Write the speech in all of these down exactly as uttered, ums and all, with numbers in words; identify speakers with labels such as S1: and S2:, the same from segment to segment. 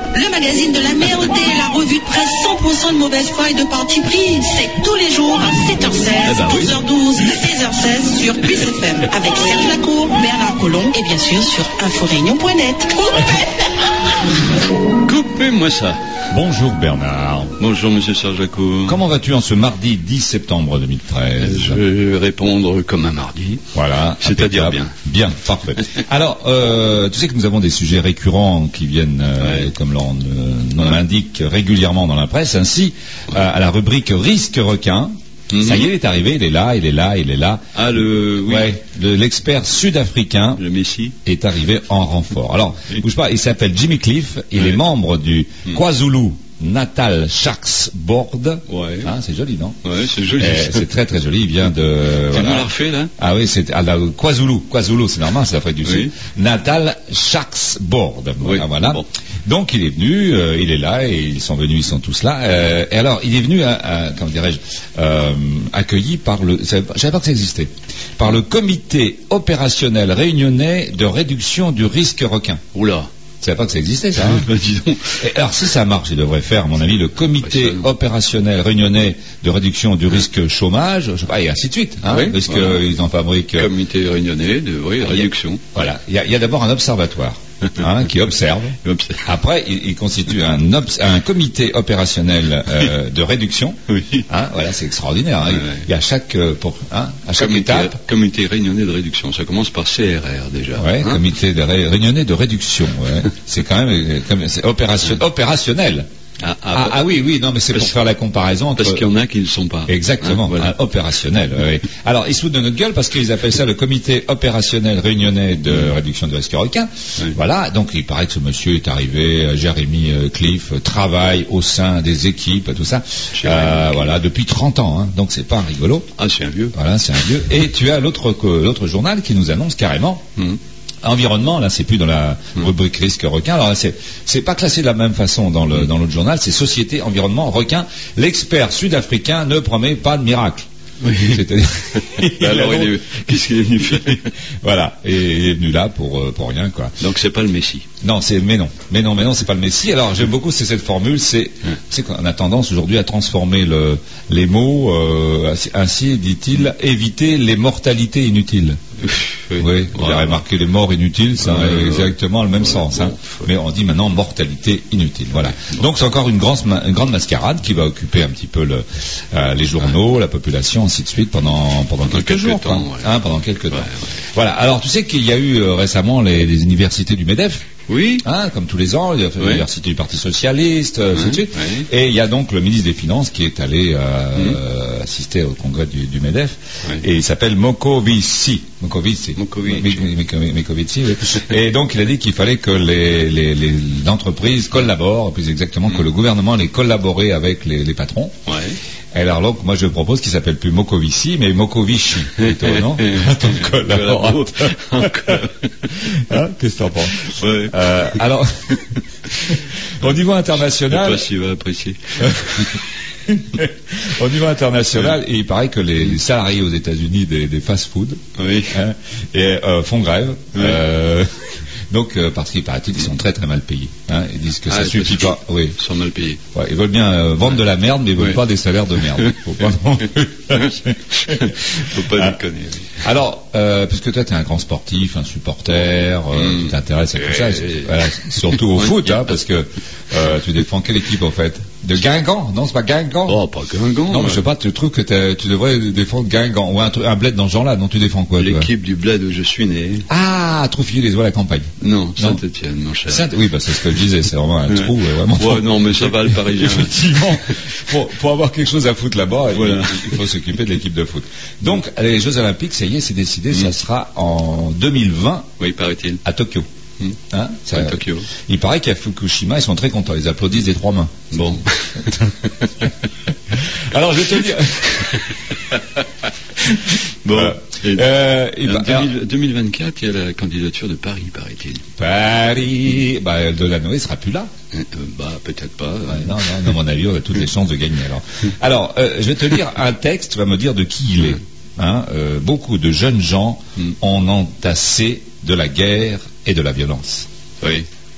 S1: le magazine de la merde et la revue de presse cent pour cent de mauvaise foi et de parti pris. C'est tous les jours à sept heures seize,
S2: eh ben oui.
S1: douze heures douze et seize heures seize sur Puce F M avec Serge Lacour, Bernard Collomb et bien sûr sur inforéunion point net.
S2: Coupez-moi ça.
S3: Bonjour Bernard.
S2: Bonjour Monsieur Serge Lacour.
S3: Comment vas-tu en ce mardi dix septembre deux mille treize?
S2: Je vais répondre comme un mardi.
S3: Voilà.
S2: C'est-à-dire bien.
S3: Bien, parfait. Alors, euh, tu sais que nous avons des sujets récurrents qui viennent, euh,
S2: ouais.
S3: comme l'on euh, l'indique régulièrement dans la presse, ainsi ouais. euh, à la rubrique Risque requin. Mm-hmm. Ça y est, il est arrivé, il est là, il est là, il est là.
S2: Ah, le... Oui.
S3: Ouais, le, l'expert sud-africain
S2: le Messi
S3: est arrivé en renfort. Alors, oui. bouge pas, il s'appelle Jimmy Cliff, il oui. est membre du mm. KwaZulu Natal Sharks Board.
S2: Ouais.
S3: Hein, c'est joli, non?
S2: Ouais, c'est joli.
S3: Eh, c'est très très joli. Il vient de.
S2: Tu voilà. l'as refait là?
S3: Ah oui, c'est à la KwaZulu. KwaZulu, c'est normal, c'est l'Afrique du Sud. Oui. Natal Sharks Board. Voilà.
S2: Oui.
S3: voilà. Bon. Donc il est venu, euh, il est là, et ils sont venus, ils sont tous là. Euh, et alors, il est venu, à, à, comment dirais-je, euh, accueilli par le. Je savais pas que ça existait. Par le Comité opérationnel réunionnais de réduction du risque requin.
S2: Oula.
S3: Je savais pas que ça existait, ça. Hein.
S2: Bah, dis donc.
S3: Et alors, si ça marche, il devrait faire, à mon avis, le comité opérationnel réunionnais de réduction du risque chômage, je sais pas, et ainsi de suite, hein, oui, parce voilà. qu'ils en fabriquent.
S2: Comité réunionnais de oui, réduction.
S3: Il y a, voilà. Il y a, il y a d'abord un observatoire. Hein, qui observe. Après, il, il constitue un, obs- un comité opérationnel euh, de réduction. Oui. Hein, voilà, c'est extraordinaire. Hein. Ouais. Il y a chaque euh, pour hein, à chaque
S2: comité,
S3: étape.
S2: Comité réunionnais de réduction. Ça commence par C R R déjà.
S3: Ouais,
S2: hein
S3: comité de ré- réunionnais de réduction. Ouais. C'est quand même, quand même c'est opération, opérationnel. Ah, ah, ah, ah oui, oui, non, mais c'est pour faire la comparaison entre...
S2: Parce qu'il y en a qui ne sont pas.
S3: Exactement, hein, voilà. Opérationnel. Oui. Alors, ils se foutent de notre gueule parce qu'ils appellent ça le comité opérationnel réunionnais de mmh. réduction du risque requin. Oui. Voilà, donc il paraît que ce monsieur est arrivé, Jérémy Cliff, travaille au sein des équipes, tout ça, euh, voilà, depuis trente ans, hein, donc c'est pas rigolo.
S2: Ah, c'est un vieux.
S3: Voilà, c'est un vieux. Et tu as l'autre, l'autre journal qui nous annonce carrément... Mmh. Environnement, là, c'est plus dans la rubrique risque requin. Alors, c'est, c'est pas classé de la même façon dans le, dans l'autre journal. C'est société, environnement, requin. L'expert sud-africain ne promet pas de miracle.
S2: Oui.
S3: C'est-à-dire.
S2: Alors, il est, qu'est-ce qu'il est venu faire?
S3: Voilà. Et il est venu là pour, pour rien, quoi.
S2: Donc, c'est pas le Messi.
S3: Non, c'est, mais non. Mais non, mais non, c'est pas le Messi. Alors, j'aime beaucoup, c'est cette formule, c'est, hum. c'est qu'on a tendance aujourd'hui à transformer le, les mots, euh, ainsi, dit-il, éviter les mortalités inutiles. Oui, oui, vous avez remarqué les morts inutiles, ça a exactement le même ouais, sens. Hein. Bon, mais on dit maintenant mortalité inutile. Voilà. Bon. Donc c'est encore une grande, une grande mascarade qui va occuper un petit peu le, euh, les journaux, ouais. la population, ainsi de suite pendant pendant, pendant quelques, quelques jours,
S2: temps, ouais.
S3: hein, pendant quelques
S2: ouais,
S3: temps.
S2: Ouais.
S3: Voilà. Alors tu sais qu'il y a eu euh, récemment les, les universités du MEDEF.
S2: Oui.
S3: Hein, comme tous les ans, il y a fait oui. l'université du Parti Socialiste, euh, ainsi de suite. Oui. Et il y a donc le ministre des Finances qui est allé euh, mmh. assister au congrès du, du MEDEF. Oui. Et il s'appelle Mocovici. Mocovici.
S2: Mocovici.
S3: Mocovici, oui. Et donc il a dit qu'il fallait que les, les, les entreprises collaborent, plus exactement mmh. que le gouvernement les collaborait avec les, les patrons.
S2: Ouais.
S3: Alors donc, moi je propose qu'il s'appelle plus Mocovici, mais Mocovici, plutôt, non? Ton collaborateur. Hein, qu'est-ce que t'en penses?
S2: Ouais.
S3: Euh, alors, au niveau international...
S2: Je sais pas s'il va apprécier.
S3: Au niveau international, et il paraît que les, les salariés aux États-Unis des, des fast-food
S2: oui.
S3: hein, et, euh, font grève.
S2: Oui.
S3: Euh, donc, euh, parce qu'il paraît-il qu'ils sont très très mal payés. Hein, ils disent que
S2: ah,
S3: ça suffit pas. Oui.
S2: Ils sont mal payés.
S3: Ouais, ils veulent bien euh, vendre ouais. de la merde, mais ils veulent ouais. pas des salaires de merde. Faut pas non
S2: Faut pas ah. déconner. Oui.
S3: Alors, euh, puisque toi tu es un grand sportif, un supporter, euh, mmh. tu t'intéresses à tout ça, et... voilà, surtout au foot, hein, parce que euh, tu défends quelle équipe en fait? De Guingamp? Non, c'est pas Guingamp.
S2: Oh, pas Guingamp.
S3: Non, mais je sais pas, tu trouves que tu devrais défendre Guingamp ou un, un bled dans ce genre-là. Non, tu défends quoi?
S2: L'équipe du bled où je suis né.
S3: Ah, Troufilleux-les-Oies, la campagne.
S2: Non, Saint-Étienne, mon cher.
S3: Saint- oui, bah, c'est ce que je disais, c'est vraiment un trou. Ouais, vraiment.
S2: Ouais, non, mais ça va le Parisien.
S3: Effectivement, pour, pour avoir quelque chose à foutre là-bas, voilà. il, il faut s'occuper de l'équipe de foot. Donc, les Jeux Olympiques, ça y est, c'est décidé, mmh. ça sera en deux mille vingt.
S2: Oui, paraît-il.
S3: À Tokyo.
S2: Mmh.
S3: Hein, ça,
S2: à Tokyo.
S3: Il paraît qu'à Fukushima, ils sont très contents, ils applaudissent des trois mains.
S2: Bon.
S3: Alors, je vais te dire.
S2: Bon.
S3: Euh, euh,
S2: et bah, deux mille vingt-quatre, il y a la candidature de Paris, paraît-il.
S3: Paris, bah, Delanoë ne sera plus là.
S2: Euh, bah, peut-être pas.
S3: Ouais, non, non, à mon avis, on a toutes les chances de gagner. Alors, alors euh, je vais te lire un texte, tu vas me dire de qui il est. Hein, euh, beaucoup de jeunes gens mm. ont entassé de la guerre et de la violence.
S2: Oui.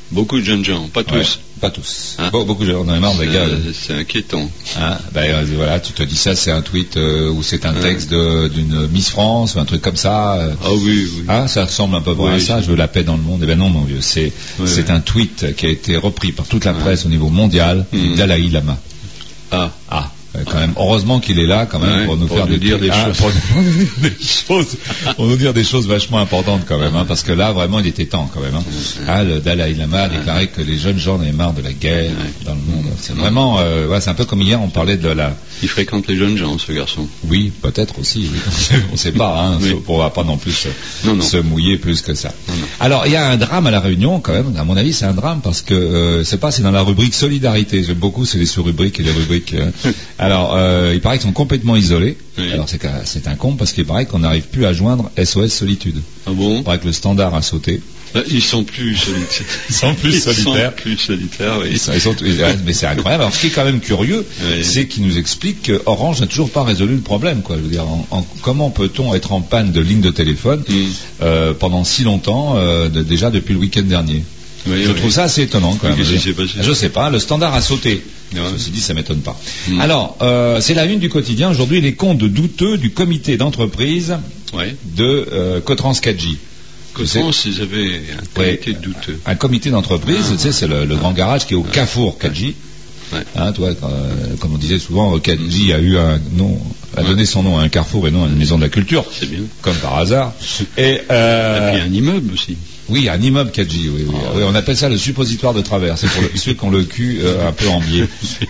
S2: Beaucoup de jeunes gens, pas tous.
S3: Ouais, pas tous.
S2: Hein?
S3: Be- beaucoup de gens, on en a marre, les gars.
S2: Euh, c'est inquiétant.
S3: Hein, ben, euh, voilà, tu te dis ça, c'est un tweet euh, ou c'est un texte de- d'une Miss France ou un truc comme ça. euh.
S2: Ah oui, oui.
S3: Hein, ça ressemble un peu
S2: Oui,
S3: à ça. Je veux la paix dans le monde. Eh ben non, mon vieux, c'est
S2: Oui,
S3: c'est
S2: oui.
S3: un tweet qui a été repris par toute la presse au niveau mondial du
S2: Mhm.
S3: Dalai Lama.
S2: Ah,
S3: Ah, euh, quand même. Heureusement qu'il est là, quand même,
S2: Ouais,
S3: pour nous
S2: pour
S3: faire
S2: nous
S3: des,
S2: dire des
S3: ah,
S2: choses.
S3: pour nous dire des choses, pour nous dire des choses vachement importantes, quand même, hein, parce que là, vraiment, il était temps, quand même. Hein. Ah, le Dalai Lama a déclaré que les jeunes gens en avaient marre de la guerre
S2: Ouais.
S3: dans le monde. C'est vraiment, euh, ouais, c'est un peu comme hier, on parlait de la.
S2: il fréquente les jeunes gens, ce garçon.
S3: Oui, peut-être aussi. Oui. On ne sait pas. Hein,
S2: Oui.
S3: On ne va pas non plus se,
S2: Non, non.
S3: se mouiller plus que ça.
S2: Non, non.
S3: Alors, il y a un drame à la Réunion, quand même. À mon avis, c'est un drame parce que euh, c'est pas, c'est dans la rubrique solidarité. J'aime beaucoup, c'est les sous-rubriques et les rubriques. euh. Alors, euh, il paraît qu'ils sont complètement isolés.
S2: Oui.
S3: Alors, c'est, qu'un- c'est un con parce qu'il paraît qu'on n'arrive plus à joindre S O S Solitude.
S2: Ah bon?
S3: Il paraît que le standard a sauté.
S2: Bah, ils sont plus solitaires.
S3: Ils sont plus
S2: Ils
S3: solitaires.
S2: sont plus solitaires, oui.
S3: Ils sont- ils sont- ouais, mais c'est incroyable. Alors, ce qui est quand même curieux,
S2: Oui.
S3: c'est qu'il nous explique que Orange n'a toujours pas résolu le problème. Quoi. Je veux dire, en- en- comment peut-on être en panne de ligne de téléphone
S2: Mm.
S3: euh, pendant si longtemps, euh, de- déjà depuis le week-end dernier?
S2: Oui,
S3: Je
S2: oui.
S3: trouve ça assez étonnant quand
S2: Oui,
S3: même.
S2: qu'est-ce qui s'est passé?
S3: Je sais pas, le standard a sauté.
S2: Ouais.
S3: Ceci dit, ça m'étonne pas.
S2: Mm.
S3: Alors, euh, c'est la une du quotidien. Aujourd'hui, les comptes douteux du comité d'entreprise
S2: Ouais.
S3: de euh, Cotrans quatre J.
S2: Comment ils avaient un
S3: Ouais.
S2: comité douteux?
S3: Un comité d'entreprise,
S2: Ah.
S3: tu sais, c'est le, le grand garage qui est au Carrefour quatre J.
S2: Ouais.
S3: Hein, toi, euh, comme on disait souvent, quatre J a eu un nom, a donné son nom à un carrefour et non à une maison de la culture,
S2: C'est bien.
S3: comme par hasard. Et
S2: Et
S3: euh,
S2: puis un immeuble aussi.
S3: oui, un immeuble quatre J, oui, oui.
S2: Ah.
S3: Oui, on appelle ça le suppositoire de travers. C'est pour le- ceux qui ont le cul euh, un peu en biais.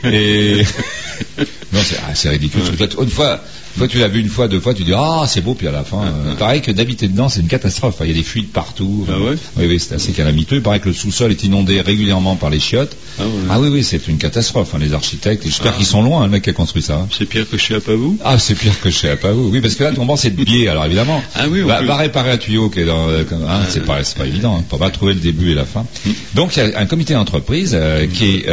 S3: Et non, c'est, ah, c'est ridicule.
S2: Ouais.
S3: Toi, Une fois, toi, tu l'as vu une fois, deux fois, tu dis ah c'est beau, puis à la fin, euh, pareil que d'habiter dedans, c'est une catastrophe. Il y a des fuites partout.
S2: Ah ouais
S3: Oui, oui, c'est assez calamiteux. Il paraît que le sous-sol est inondé régulièrement par les chiottes.
S2: Ah ouais.
S3: Ah oui, oui, c'est une catastrophe. Hein, les architectes, et j'espère
S2: Ah.
S3: qu'ils sont loin, hein, le mec qui a construit ça. hein.
S2: C'est pire que chez Apavou?
S3: Ah, c'est pire que chez Apavou. Oui, parce que là, ton banc, c'est de biais. Alors évidemment,
S2: Ah oui, on
S3: va,
S2: peut-
S3: va réparer un tuyau qui est dans. euh, comme- hein, c'est pas, c'est pas évident. Hein, pour pas trouver le début et la fin.
S2: Mm.
S3: Donc, il y a un comité d'entreprise euh, qui est,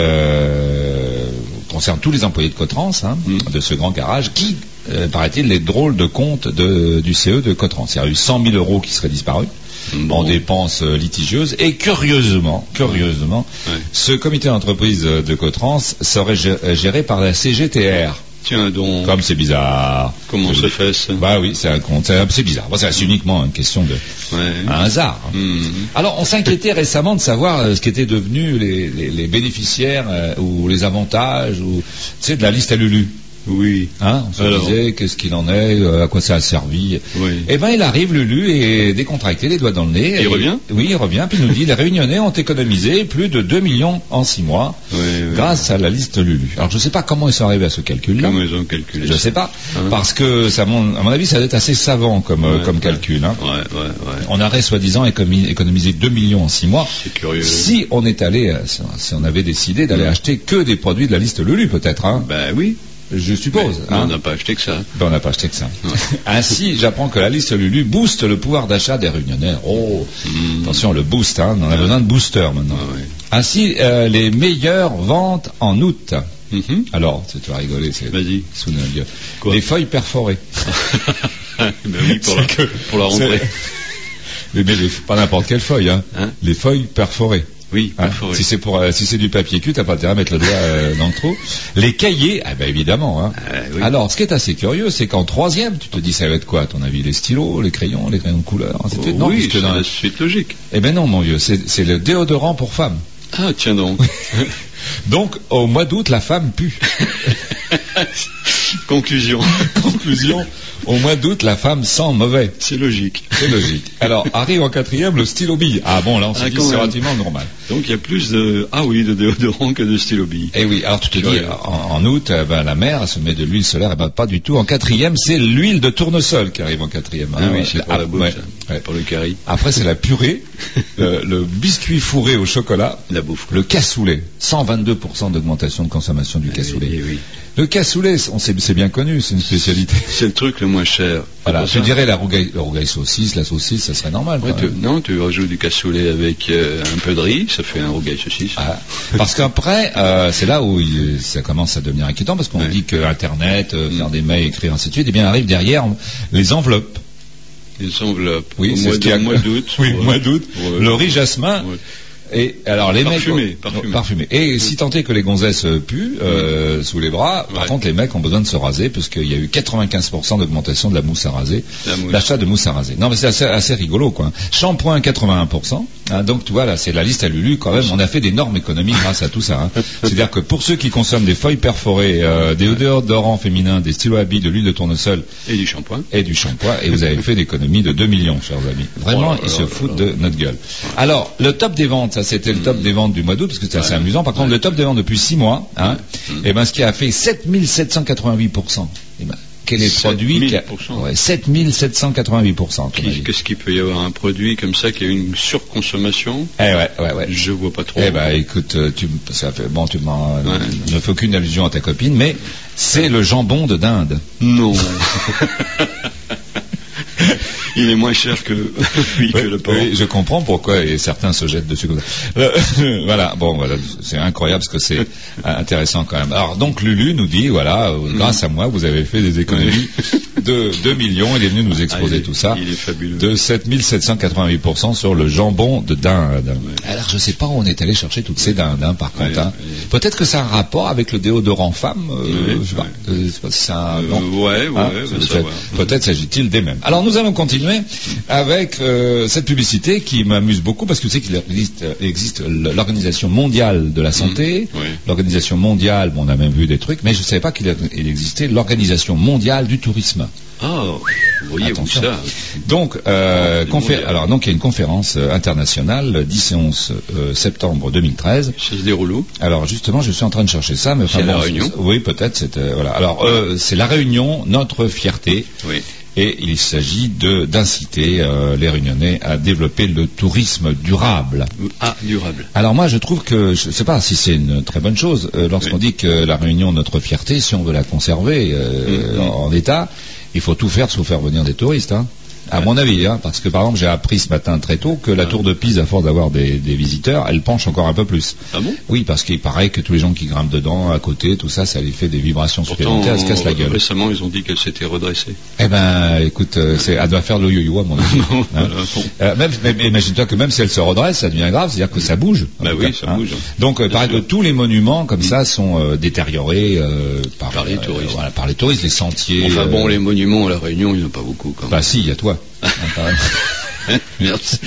S3: euh, concerne tous les employés de Cotrans, hein,
S2: Mm.
S3: de ce grand garage, qui, euh, paraît-il, les drôles de compte de, du C E de Cotrans. Il y a eu cent mille euros qui seraient disparus.
S2: Bon.
S3: En dépenses euh, litigieuses et curieusement, curieusement,
S2: Ouais.
S3: ce comité d'entreprise euh, de Cotrans serait gé- euh, géré par la C G T R.
S2: Tiens donc.
S3: Comme c'est bizarre.
S2: Comment
S3: Je-
S2: ça fait ça?
S3: Bah oui, c'est un compte, c'est c'est bizarre. Bon, c'est c'est uniquement une question de
S2: Ouais.
S3: un hasard. hein.
S2: Mhm.
S3: Alors, on s'inquiétait récemment de savoir euh, ce qu'étaient devenus les, les- les bénéficiaires euh, ou les avantages ou tu sais de la liste à Lulu.
S2: Oui.
S3: Hein, on se
S2: Alors.
S3: disait qu'est-ce qu'il en est, euh, à quoi ça a servi.
S2: Oui.
S3: Eh ben, il arrive Lulu et décontracté, les doigts dans le nez.
S2: Il
S3: Et-
S2: revient
S3: Oui, il revient, puis il nous dit les Réunionnais ont économisé plus de deux millions en six mois
S2: Oui, oui.
S3: grâce à la liste Lulu. Alors, je ne sais pas comment ils sont arrivés à ce calcul-là.
S2: Comment ils ont calculé
S3: Je
S2: ça?
S3: sais pas,
S2: Hein?
S3: parce que ça, mon- à mon avis, ça doit être assez savant comme, euh,
S2: Ouais,
S3: comme
S2: ouais.
S3: calcul. Hein.
S2: Ouais, ouais, ouais.
S3: On aurait soi-disant économi- économisé deux millions en six mois.
S2: C'est curieux.
S3: Si on est allé, euh, si on- si on avait décidé d'aller
S2: Ouais.
S3: acheter que des produits de la liste Lulu, peut-être, hein,
S2: Ben oui.
S3: je suppose.
S2: Mais
S3: hein.
S2: on n'a pas acheté que ça.
S3: Ben, on n'a pas acheté que ça.
S2: Ouais.
S3: Ainsi, j'apprends que la liste Lulu booste le pouvoir d'achat des Réunionnais. Oh,
S2: Mhm.
S3: attention, le boost, hein, on a besoin de booster maintenant.
S2: Ah ouais.
S3: Ainsi, euh, les meilleures ventes en août.
S2: Mhm.
S3: Alors, tu vas rigoler, c'est
S2: Vas-y.
S3: sous le gueule.
S2: Quoi
S3: Les feuilles perforées.
S2: Ben oui, pour la,
S3: C'est que-
S2: pour la rentrée.
S3: c'est- Mais, mais les- pas n'importe quelle feuille, hein.
S2: Hein
S3: Les feuilles perforées.
S2: Oui,
S3: Hein,
S2: perforé.
S3: si c'est pour euh, si c'est du papier cul, t'as pas intérêt à mettre le doigt euh, dans le trou. Les cahiers, ah ben évidemment. Hein.
S2: Ah, oui.
S3: Alors, ce qui est assez curieux, c'est qu'en troisième, tu te dis ça va être quoi à ton avis? Les stylos, les crayons, les crayons de couleur.
S2: Oh,
S3: C'était- non,
S2: oui,
S3: puisque
S2: c'est
S3: dans-
S2: la suite logique.
S3: Eh ben non, mon vieux, c'est c'est le déodorant pour femmes.
S2: Ah, tiens donc.
S3: Donc, au mois d'août, la femme pue.
S2: Conclusion.
S3: Conclusion, au mois d'août, la femme sent mauvais.
S2: C'est logique.
S3: C'est logique. Alors, arrive en quatrième le stylo bille. Ah bon, là, on se
S2: Ah,
S3: dit
S2: quand
S3: c'est
S2: même.
S3: relativement normal.
S2: Donc il y a plus de, ah oui, de déodorant que de stylo bille.
S3: Eh oui, alors tu te dis,
S2: Curieux.
S3: en, en août, eh ben, la mère elle se met de l'huile solaire, eh ben, pas du tout. En quatrième, c'est l'huile de tournesol qui arrive en quatrième.
S2: Ah
S3: hein.
S2: oui, c'est pour
S3: Ah,
S2: la bouffe,
S3: ouais.
S2: ça.
S3: Ouais.
S2: Pour le curry.
S3: Après, c'est la purée, le, le biscuit fourré au chocolat,
S2: La bouffe.
S3: le cassoulet. cent vingt-deux pour cent d'augmentation de consommation du cassoulet.
S2: Eh oui.
S3: Le cassoulet, on sait, c'est bien connu, c'est une spécialité.
S2: C'est le truc le moins cher.
S3: Voilà,
S2: C'est
S3: tu
S2: pour ça.
S3: dirais la rougaille, la rougaille saucisse, la saucisse, ça serait normal.
S2: Ouais,
S3: quand
S2: tu-
S3: même.
S2: non, tu rajoutes du cassoulet avec euh, un peu de riz, ça fait un rougail saucisse.
S3: Ah, parce qu'après, euh, c'est là où il- ça commence à devenir inquiétant, parce qu'on
S2: Ouais.
S3: dit que Internet, euh,
S2: Mm.
S3: faire des mails, écrire, ainsi de suite, et bien arrive derrière les enveloppes.
S2: Les enveloppes.
S3: Oui,
S2: au
S3: c'est
S2: mois
S3: ce qu'il y a.
S2: de- mois d'août.
S3: Oui,
S2: Ouais.
S3: mois d'août.
S2: Ouais.
S3: Le riz jasmin.
S2: Ouais.
S3: Et alors les
S2: parfumé,
S3: mecs,
S2: parfumé.
S3: parfumé. Et si tant est que les gonzesses puent euh, sous les bras, par
S2: ouais.
S3: contre les mecs ont besoin de se raser parce qu'il y a eu quatre-vingt-quinze pour cent d'augmentation de la mousse à raser, l'achat de mousse à raser. Non mais c'est assez, assez rigolo quoi. Shampoing quatre-vingt-un pour cent. Hein, donc tu vois là c'est la liste à Lulu quand même. On a fait d'énormes économies grâce à tout ça. Hein. C'est-à-dire que pour ceux qui consomment des feuilles perforées, euh, des déodorants féminins, des stylos à billes, de l'huile de tournesol
S2: et du shampoing
S3: et du shampoing et vous avez fait d'économies de deux millions chers amis. Vraiment
S2: oh là
S3: ils
S2: là
S3: se
S2: là
S3: foutent
S2: là.
S3: de notre gueule. Alors le top des ventes, ça c'était le top des ventes du mois d'août parce que c'est assez
S2: ouais.
S3: amusant. Par contre,
S2: ouais.
S3: le top des ventes depuis six mois, hein,
S2: ouais.
S3: et ben ce qui a fait sept mille sept cent quatre-vingt-huit pour cent. Et ben, quel est le produit qui a... ouais, sept mille sept cent quatre-vingt-huit pour cent.
S2: Qu'est-ce qu'il peut y avoir un produit comme ça qui a une surconsommation?
S3: Eh ouais, ouais, ouais.
S2: Je vois pas trop.
S3: Eh ben, écoute, tu, ça fait, bon, tu m'en,
S2: ouais.
S3: ne fais aucune allusion à ta copine, mais c'est le jambon de dinde.
S2: Non. Il est moins cher que, oui, que le porc.
S3: Oui, je comprends pourquoi et certains se jettent dessus comme ça. Euh, voilà, bon, voilà, c'est incroyable parce que c'est intéressant quand même. Alors donc Lulu nous dit, voilà, euh, grâce à moi, vous avez fait des économies de deux millions. Il est venu nous exposer
S2: ah, il est,
S3: tout ça.
S2: Il est fabuleux.
S3: De sept mille sept cent quatre-vingt-huit pour cent sur le jambon de dinde.
S2: Ouais.
S3: Alors je sais pas où on est allé chercher toutes ces dindes, hein, par contre.
S2: Ouais,
S3: hein.
S2: ouais.
S3: Peut-être que ça a un rapport avec le déodorant femme. Euh,
S2: ouais,
S3: je sais pas.
S2: ouais.
S3: Euh, c'est pas si c'est un, non.
S2: Euh, ouais, ouais,
S3: hein,
S2: bah,
S3: peut-être, peut-être s'agit-il des mêmes. Alors nous allons continuer avec euh, cette publicité qui m'amuse beaucoup parce que tu sais qu'il existe, existe l'Organisation mondiale de la santé,
S2: mmh, oui.
S3: l'Organisation mondiale, bon, on a même vu des trucs, mais je ne savais pas qu'il existait l'Organisation mondiale du tourisme.
S2: Ah, vous voyez où ça?
S3: Donc, euh, confé- alors donc il y a une conférence euh, internationale dix et onze euh, septembre deux mille treize.
S2: Ça se déroule où?
S3: Alors justement, je suis en train de chercher ça, mais
S2: c'est
S3: enfin,
S2: la
S3: bon,
S2: Réunion.
S3: Oui, peut-être. C'était voilà. Alors euh, c'est la Réunion, notre fierté.
S2: Oui.
S3: Et il s'agit de d'inciter euh, les Réunionnais à développer le tourisme durable.
S2: Ah, durable.
S3: Alors moi, je trouve que, je ne sais pas si c'est une très bonne chose, euh, lorsqu'on
S2: oui.
S3: dit que la Réunion, notre fierté, si on veut la conserver euh, mm-hmm. en, en état, il faut tout faire sauf faire venir des touristes. Hein. À mon avis, hein, parce que par exemple, j'ai appris ce matin très tôt que la ah. tour de Pise, à force d'avoir des, des visiteurs, elle penche encore un peu plus.
S2: Ah bon?
S3: Oui, parce qu'il paraît que tous les gens qui grimpent dedans, à côté, tout ça, ça les fait des vibrations supplémentaires, elle se casse la gueule.
S2: Récemment, ils ont dit qu'elle s'était redressée.
S3: Eh ben, écoute, euh, c'est, elle doit faire le yo-yo à mon avis.
S2: non,
S3: hein.
S2: voilà, bon.
S3: euh, même, même, imagine-toi que même si elle se redresse, ça devient grave, c'est-à-dire que ça bouge.
S2: Bah oui,
S3: cas,
S2: ça
S3: hein.
S2: bouge.
S3: Donc, euh, paraît que tous les monuments comme ça sont euh, détériorés euh, par,
S2: par les
S3: euh,
S2: touristes.
S3: Voilà, par les touristes, les sentiers.
S2: Enfin
S3: euh...
S2: bon, les monuments à la Réunion, il n'y en a pas beaucoup quand même.
S3: Bah si, il y a toi.
S2: Merci.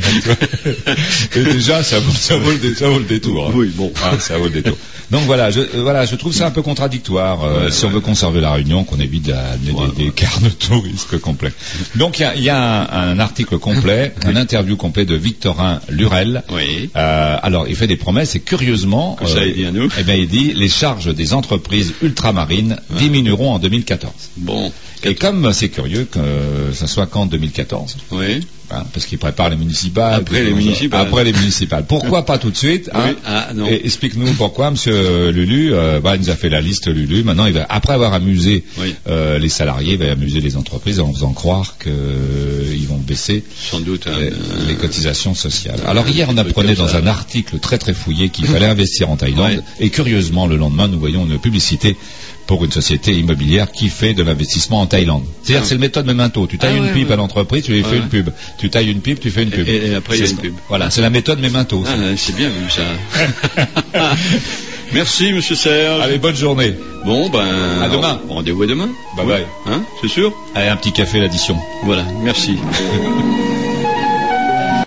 S3: Et déjà, ça vaut, ça vaut, le, ça vaut le détour. Hein.
S2: Oui, bon.
S3: Ah, ça vaut le détour. Donc voilà, je, euh, voilà, je trouve ça un peu contradictoire euh,
S2: ouais,
S3: si
S2: ouais,
S3: on veut conserver la Réunion, qu'on évite d'amener ouais, des, des cartes de touristes complets. Donc il y a, y a un, un article complet, un interview complet de Victorin Lurel.
S2: Oui.
S3: Euh, alors il fait des promesses et curieusement,
S2: que ça euh, il dit à nous.
S3: Eh bien il dit les charges des entreprises ultramarines ouais. diminueront en deux mille quatorze.
S2: Bon.
S3: Et comme c'est curieux que ça soit qu'en deux mille quatorze.
S2: Oui.
S3: Hein, parce qu'ils préparent les municipales.
S2: Après les municipales.
S3: Après les municipales. Pourquoi pas tout de suite hein
S2: oui. Ah, non.
S3: Et explique-nous pourquoi, Monsieur Lulu. Euh, bah, il nous a fait la liste, Lulu. Maintenant, il va, après avoir amusé
S2: oui.
S3: euh, les salariés, il va amuser les entreprises en faisant croire qu'ils euh, vont baisser
S2: sans doute
S3: les,
S2: un,
S3: les cotisations sociales. Alors hier, on apprenait dans un article très très fouillé qu'il fallait investir en Thaïlande. Ouais. Et curieusement, le lendemain, nous voyons une publicité pour une société immobilière qui fait de l'investissement en Thaïlande. C'est-à-dire, ah. c'est le méthode Memento. Tu tailles ah, une ouais, pipe ouais. à l'entreprise, tu lui fais ouais. une pub. Tu tailles une pipe, tu fais une pub.
S2: Et, et après, il y a une pub.
S3: Voilà, c'est la méthode Memento.
S2: Ah, c'est bien vu ça. Merci, Monsieur Serge.
S3: Allez, bonne journée.
S2: Bon, ben.
S3: À demain.
S2: Rendez-vous à demain.
S3: Bye bye.
S2: Hein, c'est sûr?
S3: Allez, un petit café, l'addition.
S2: Voilà, merci.